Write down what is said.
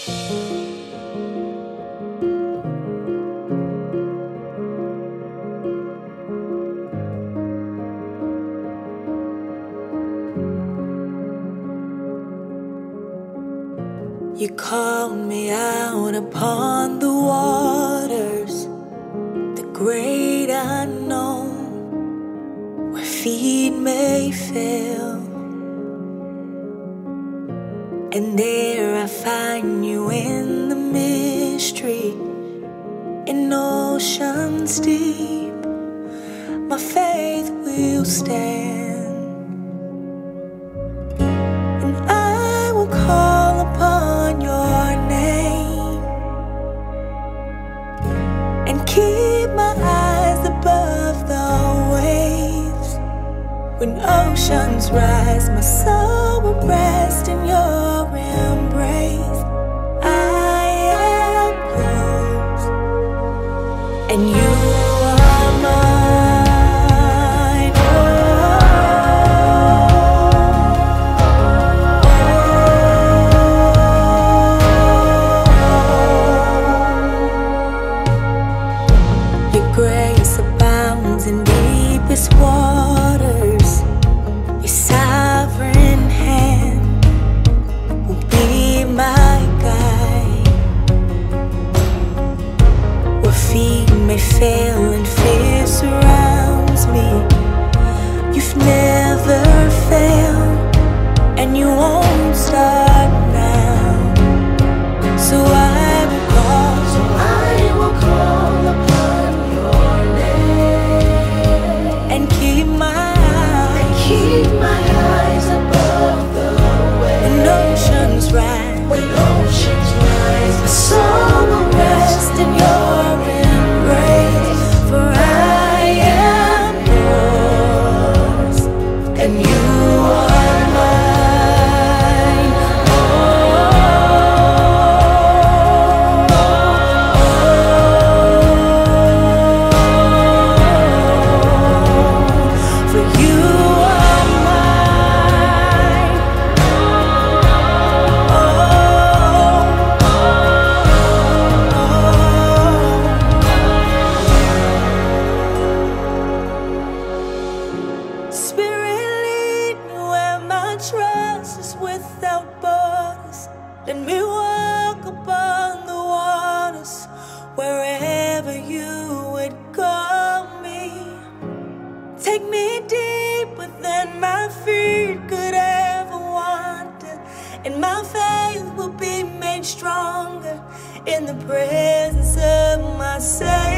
You called me out upon the waters, the great unknown, where feet may fail. And there I find you in the mystery, in oceans deep. My faith will stand, and I will call upon your name and keep my eyes above the waves. When oceans rise, my soul will rest in your embrace. I am yours, and you are mine. Your grace abounds in deepest waters. Your sovereign hand will be my guide. Where feet may fail and fear surrounds me, you've never failed, and you won't start now. So I will call upon your name and keep my eyes above the waves. When oceans rise, my soul will rest in your embrace. For I am yours, and you are mine. For you are mine. Spirit, lead me where my trust is without borders. Let me walk upon the waters wherever you would call me. Take me deeper than my feet could ever wander, and my faith will be made stronger in the presence of my Savior.